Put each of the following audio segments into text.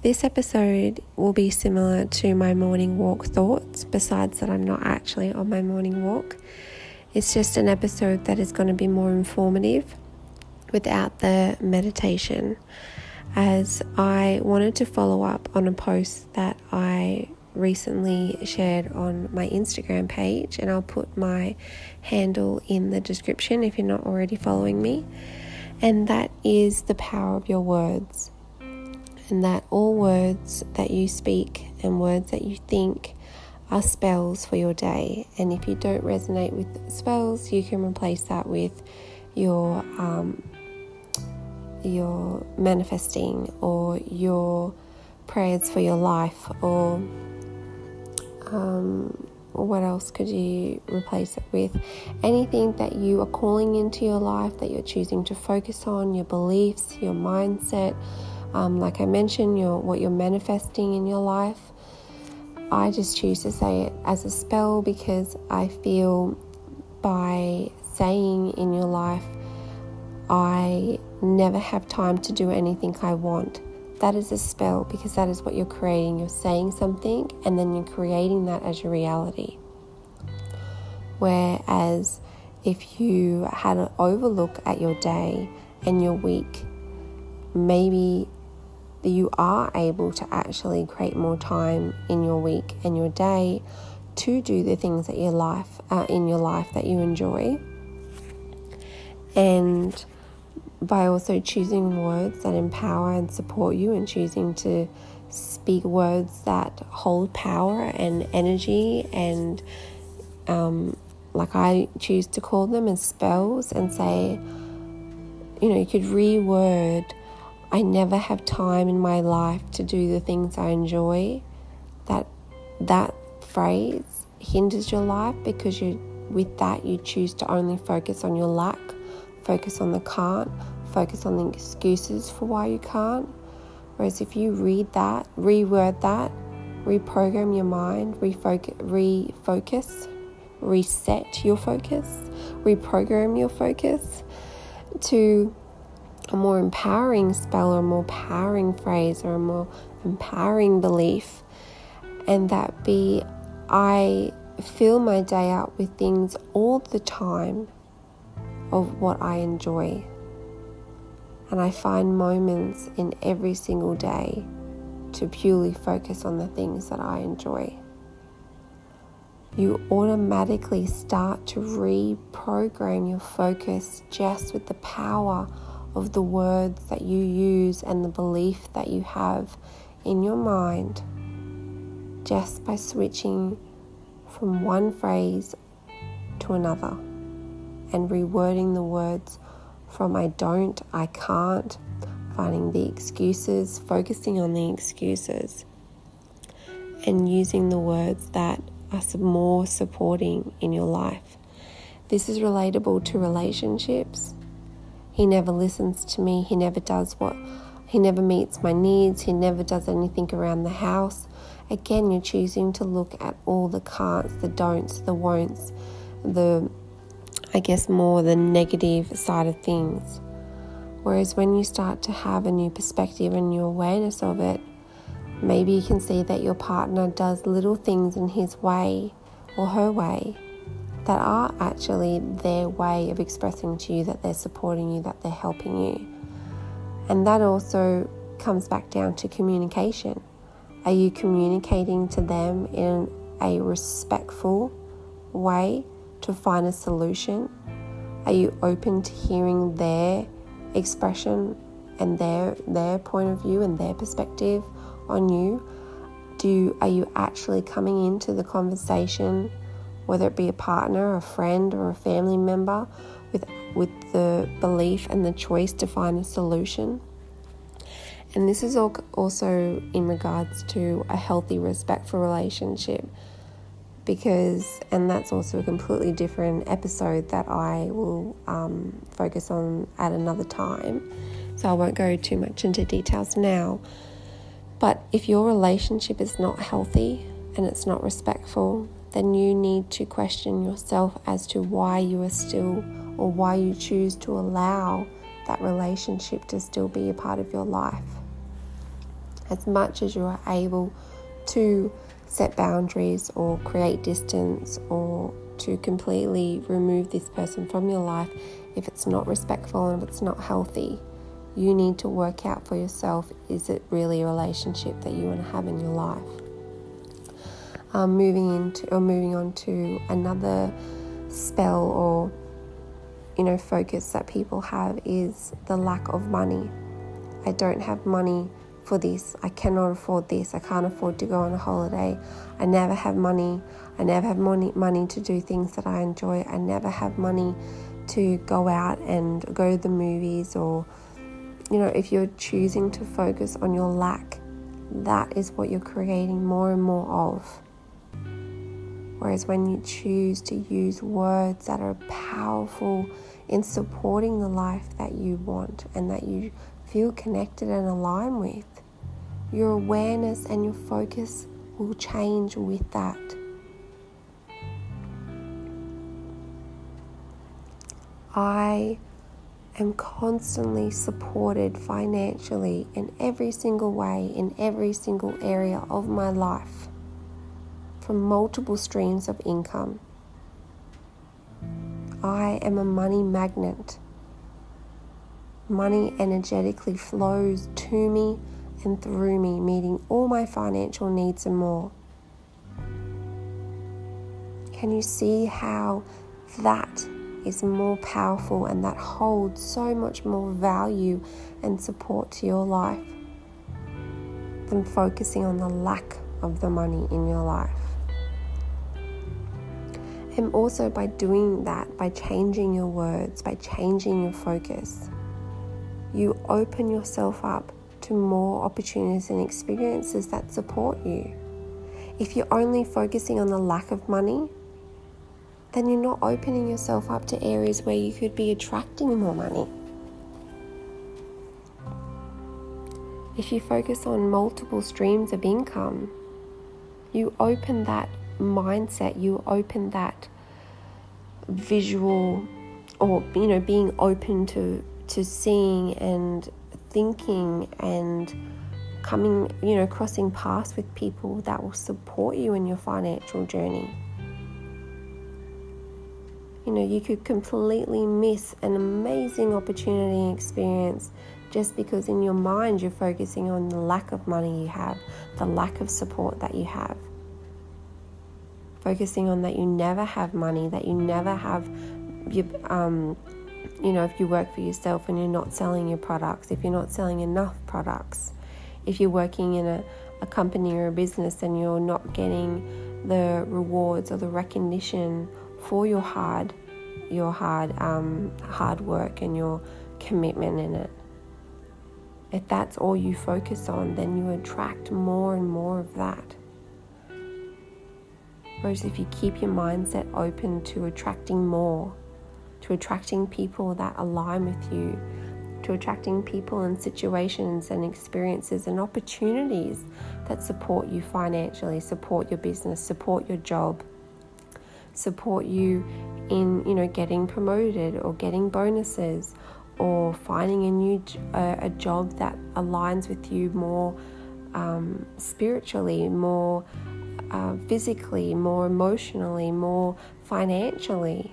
This episode will be similar to my morning walk thoughts, besides that I'm not actually on my morning walk. It's just an episode that is going to be more informative without the meditation, as I wanted to follow up on a post that I recently shared on my Instagram page, and I'll put my handle in the description if you're not already following me. And that is the power of your words, and that all words that you speak and words that you think are spells for your day. And if you don't resonate with spells, you can replace that with your manifesting, or your prayers for your life, or what else could you replace it with? Anything that you are calling into your life, that you're choosing to focus on, your beliefs, your mindset, like I mentioned, what you're manifesting in your life. I just choose to say it as a spell, because I feel by saying in your life, I never have time to do anything I want. That is a spell, because that is what you're creating. You're saying something and then you're creating that as your reality. Whereas if you had an overlook at your day and your week, maybe you are able to actually create more time in your week and your day to do the things that in your life that you enjoy. And by also choosing words that empower and support you, and choosing to speak words that hold power and energy, and like I choose to call them as spells, and say, you could reword, I never have time in my life to do the things I enjoy. That phrase hinders your life, because with that you choose to only focus on your lack, focus on the can't, focus on the excuses for why you can't. Whereas if you read that, reword that, reprogram your mind, refocus, reset your focus, reprogram your focus to a more empowering spell, or a more empowering phrase, or a more empowering belief, and that be, I fill my day up with things all the time of what I enjoy. And I find moments in every single day to purely focus on the things that I enjoy. You automatically start to reprogram your focus just with the power of the words that you use and the belief that you have in your mind, just by switching from one phrase to another and rewording the words from I don't, I can't, finding the excuses, focusing on the excuses, and using the words that are more supporting in your life. This is relatable to relationships. He never listens to me. He never meets my needs. He never does anything around the house. Again, you're choosing to look at all the can'ts, the don'ts, the won'ts, more the negative side of things. Whereas when you start to have a new perspective and new awareness of it, maybe you can see that your partner does little things in his way or her way that are actually their way of expressing to you that they're supporting you, that they're helping you. And that also comes back down to communication. Are you communicating to them in a respectful way to find a solution? Are you open to hearing their expression and their point of view and their perspective on you? Are you actually coming into the conversation, whether it be a partner, a friend, or a family member, with the belief and the choice to find a solution? And this is also in regards to a healthy, respectful relationship, and that's also a completely different episode that I will focus on at another time. So I won't go too much into details now. But if your relationship is not healthy and it's not respectful, then you need to question yourself as to why you are still, or why you choose to allow that relationship to still be a part of your life. As much as you are able to set boundaries or create distance or to completely remove this person from your life, if it's not respectful and if it's not healthy, you need to work out for yourself, is it really a relationship that you want to have in your life? Moving on to another spell or focus that people have is the lack of money. I don't have money for this. I cannot afford this. I can't afford to go on a holiday. I never have money. I never have money to do things that I enjoy. I never have money to go out and go to the movies, or if you're choosing to focus on your lack, that is what you're creating more and more of. Whereas when you choose to use words that are powerful in supporting the life that you want and that you feel connected and aligned with, your awareness and your focus will change with that. I am constantly supported financially in every single way, in every single area of my life, from multiple streams of income. I am a money magnet. Money energetically flows to me and through me, meeting all my financial needs and more. Can you see how that is more powerful and that holds so much more value and support to your life than focusing on the lack of the money in your life? And also by doing that, by changing your words, by changing your focus, you open yourself up to more opportunities and experiences that support you. If you're only focusing on the lack of money, then you're not opening yourself up to areas where you could be attracting more money. If you focus on multiple streams of income, you open that mindset, you open that visual, or being open to seeing and thinking and coming, crossing paths with people that will support you in your financial journey. You could completely miss an amazing opportunity and experience just because in your mind you're focusing on the lack of money you have, the lack of support that you have. Focusing on that you never have money, that you never have, if you work for yourself and you're not selling your products, if you're not selling enough products, if you're working in a company or a business and you're not getting the rewards or the recognition for your hard work and your commitment in it. If that's all you focus on, then you attract more and more of that. Whereas if you keep your mindset open to attracting more, to attracting people that align with you, to attracting people and situations and experiences and opportunities that support you financially, support your business, support your job, support you in getting promoted or getting bonuses or finding a job that aligns with you more spiritually, more physically, more emotionally, more financially.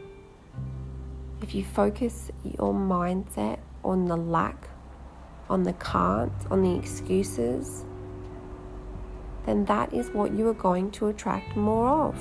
If you focus your mindset on the lack, on the can't, on the excuses, then that is what you are going to attract more of.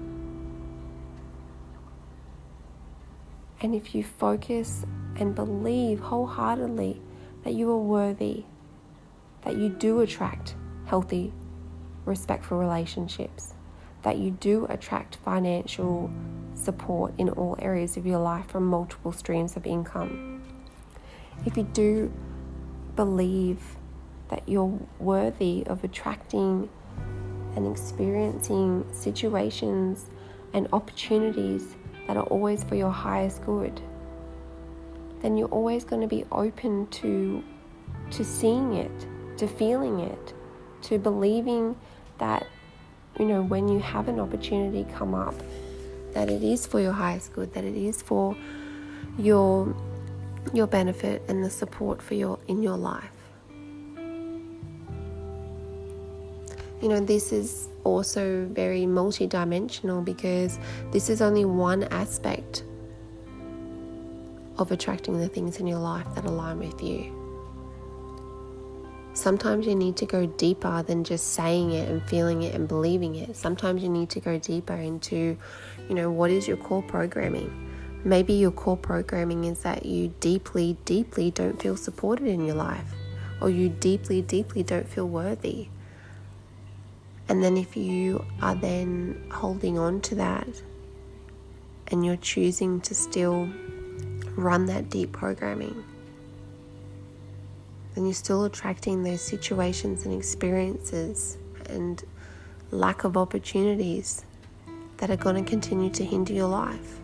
And if you focus and believe wholeheartedly that you are worthy, that you do attract healthy, respectful relationships, that you do attract financial support in all areas of your life from multiple streams of income. If you do believe that you're worthy of attracting and experiencing situations and opportunities that are always for your highest good, then you're always going to be open to seeing it, to feeling it, to believing that, when you have an opportunity come up, that it is for your highest good, that it is for your benefit and the support in your life. This is also very multidimensional, because this is only one aspect of attracting the things in your life that align with you. Sometimes you need to go deeper than just saying it and feeling it and believing it. Sometimes you need to go deeper into, what is your core programming? Maybe your core programming is that you deeply, deeply don't feel supported in your life, or you deeply, deeply don't feel worthy. And then if you are then holding on to that and you're choosing to still run that deep programming, then you're still attracting those situations and experiences and lack of opportunities that are going to continue to hinder your life.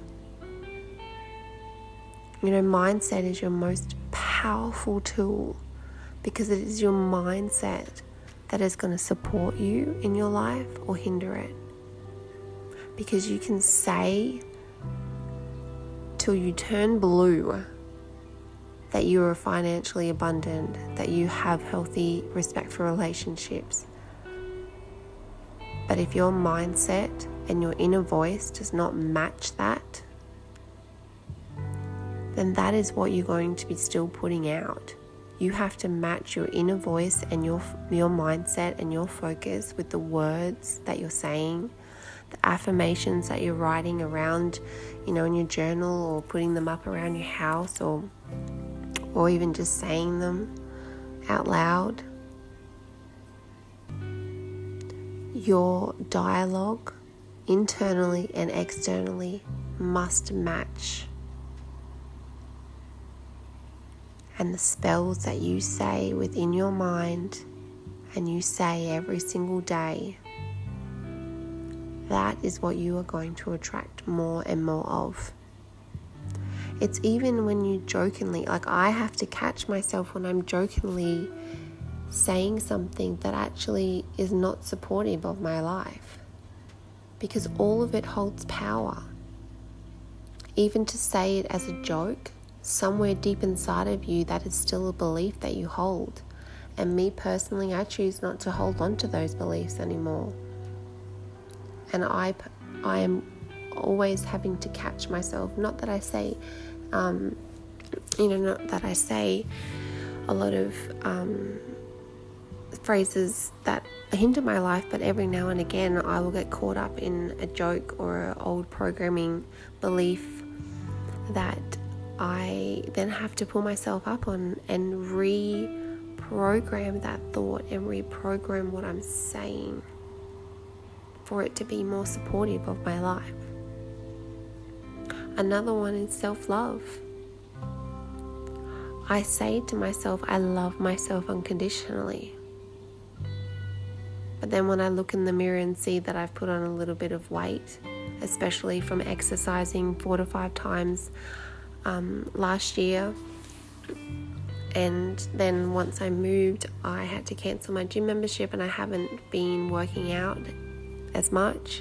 Mindset is your most powerful tool, because it is your mindset that is going to support you in your life or hinder it. Because you can say till you turn blue that you are financially abundant, that you have healthy, respectful relationships. But if your mindset and your inner voice does not match that, then that is what you're going to be still putting out. You have to match your inner voice and your mindset and your focus with the words that you're saying, the affirmations that you're writing around, in your journal, or putting them up around your house, or even just saying them out loud. Your dialogue, internally and externally, must match. And the spells that you say within your mind and you say every single day, that is what you are going to attract more and more of. It's even when you jokingly, I have to catch myself when I'm jokingly saying something that actually is not supportive of my life, because all of it holds power. Even to say it as a joke, somewhere deep inside of you, that is still a belief that you hold. And me personally, I choose not to hold on to those beliefs anymore. And I am always having to catch myself. Not that I say, not that I say a lot of phrases that hinder my life, but every now and again I will get caught up in a joke or an old programming belief that I then have to pull myself up on and reprogram that thought and reprogram what I'm saying for it to be more supportive of my life. Another one is self-love. I say to myself, I love myself unconditionally. But then when I look in the mirror and see that I've put on a little bit of weight, especially from exercising 4 to 5 times last year, and then once I moved, I had to cancel my gym membership, and I haven't been working out as much.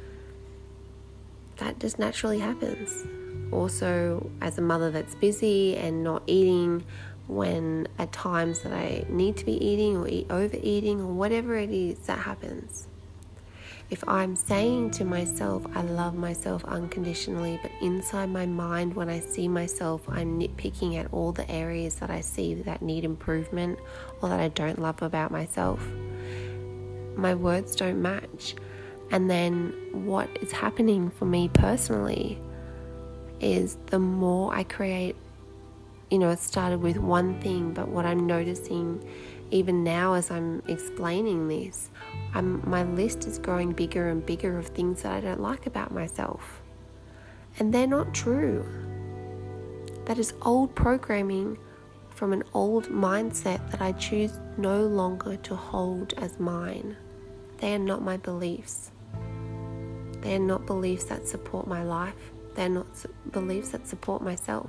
That just naturally happens. Also, as a mother that's busy and not eating when at times that I need to be eating, or overeating, or whatever it is that happens. If I'm saying to myself, I love myself unconditionally, but inside my mind, when I see myself, I'm nitpicking at all the areas that I see that need improvement or that I don't love about myself, my words don't match. And then what is happening for me personally is the more I create, it started with one thing, but what I'm noticing even now as I'm explaining this, my list is growing bigger and bigger of things that I don't like about myself. And they're not true. That is old programming from an old mindset that I choose no longer to hold as mine. They are not my beliefs. They are not beliefs that support my life. They are not beliefs that support myself.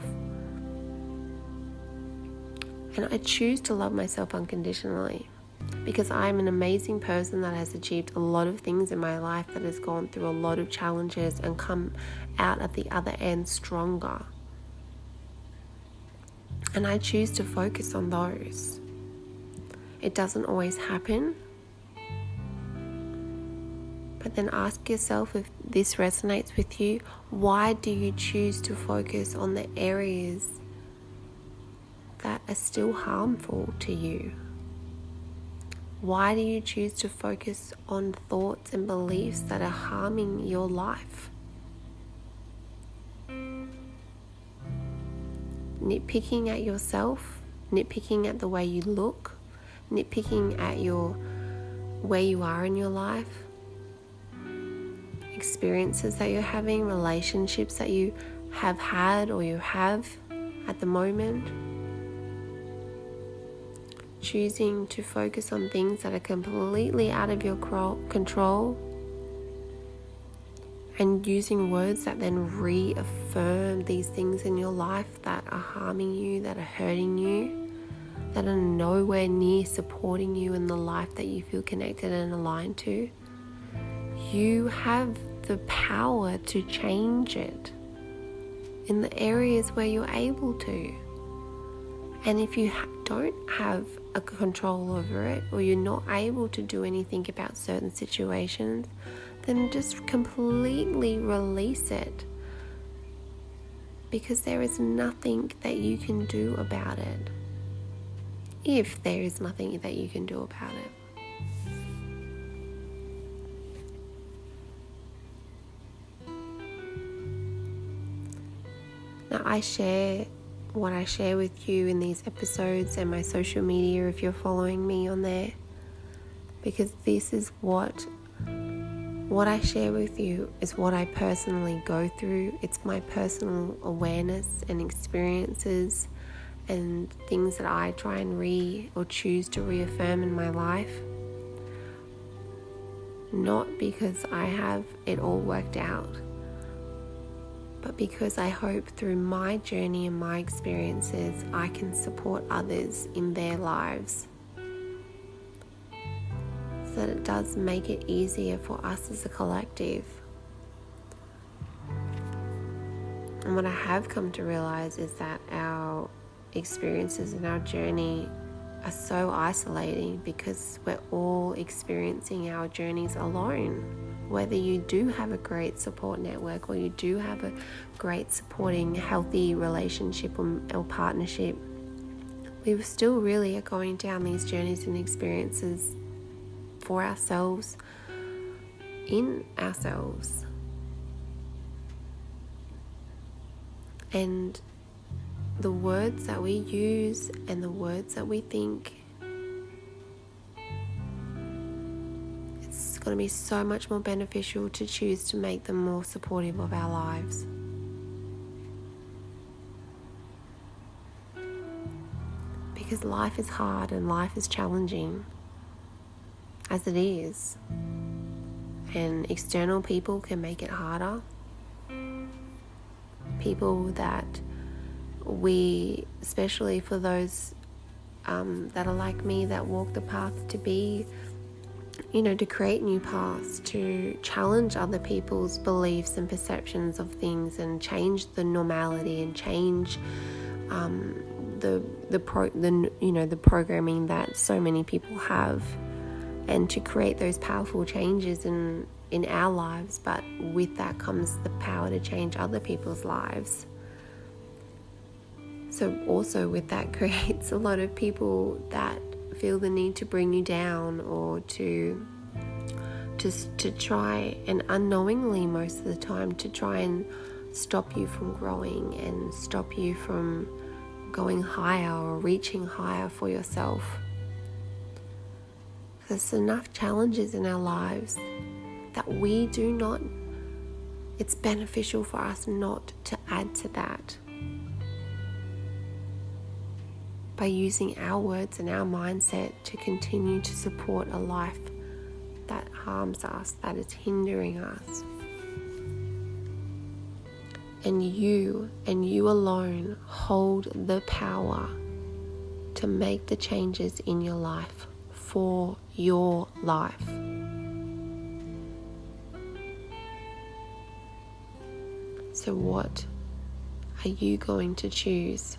And I choose to love myself unconditionally, because I am an amazing person that has achieved a lot of things in my life, that has gone through a lot of challenges and come out at the other end stronger. And I choose to focus on those. It doesn't always happen, But then ask yourself, if this resonates with you, why do you choose to focus on the areas that are still harmful to you? Why do you choose to focus on thoughts and beliefs that are harming your life? Nitpicking at yourself, nitpicking at the way you look, nitpicking at where you are in your life, experiences that you're having, relationships that you have had or you have at the moment. Choosing to focus on things that are completely out of your control, and using words that then reaffirm these things in your life that are harming you, that are hurting you, that are nowhere near supporting you in the life that you feel connected and aligned to. You have the power to change it in the areas where you're able to. And if you don't have a control over it, or you're not able to do anything about certain situations, then just completely release it, because there is nothing that you can do about it. If there is nothing that you can do about it. Now, I share what I share with you in these episodes and my social media if you're following me on there, because this is what I share with you is what I personally go through. It's my personal awareness and experiences and things that I try and choose to reaffirm in my life. Not because I have it all worked out, but because I hope through my journey and my experiences, I can support others in their lives, so that it does make it easier for us as a collective. And what I have come to realize is that our experiences and our journey are so isolating, because we're all experiencing our journeys alone. Whether you do have a great support network, or you do have a great supporting healthy relationship or partnership, we still really are going down these journeys and experiences for ourselves, in ourselves. And the words that we use and the words that we think, it's going to be so much more beneficial to choose to make them more supportive of our lives. Because life is hard and life is challenging, as it is. And external people can make it harder. People that especially for those that are like me, that walk the path to be, to create new paths, to challenge other people's beliefs and perceptions of things, and change the normality and change the programming that so many people have, and to create those powerful changes in our lives. But with that comes the power to change other people's lives. So also with that creates a lot of people that feel the need to bring you down, or to try, and unknowingly most of the time, to try and stop you from growing and stop you from going higher or reaching higher for yourself. There's enough challenges in our lives that it's beneficial for us not to add to that. By using our words and our mindset to continue to support a life that harms us, that is hindering us. And you alone hold the power to make the changes in your life for your life. So what are you going to choose?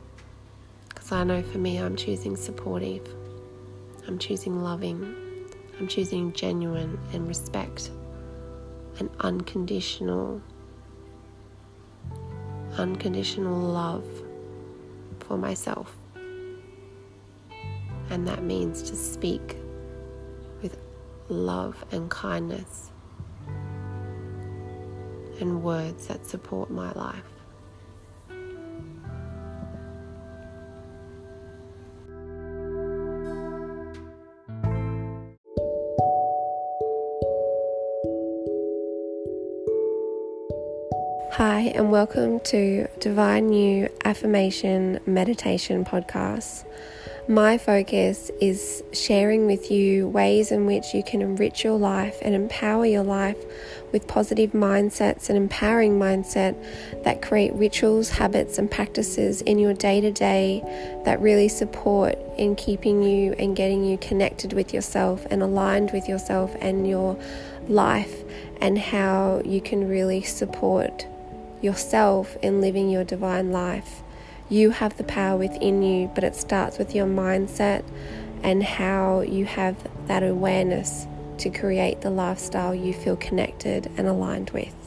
Because I know for me, I'm choosing supportive. I'm choosing loving. I'm choosing genuine and respect and unconditional love for myself. And that means to speak with love and kindness and words that support my life. Hi, and welcome to Divine You Affirmation Meditation Podcast. My focus is sharing with you ways in which you can enrich your life and empower your life with positive mindsets and empowering mindset that create rituals, habits, and practices in your day-to-day that really support in keeping you and getting you connected with yourself and aligned with yourself and your life, and how you can really support yourself in living your divine life. You have the power within you, but it starts with your mindset and how you have that awareness to create the lifestyle you feel connected and aligned with.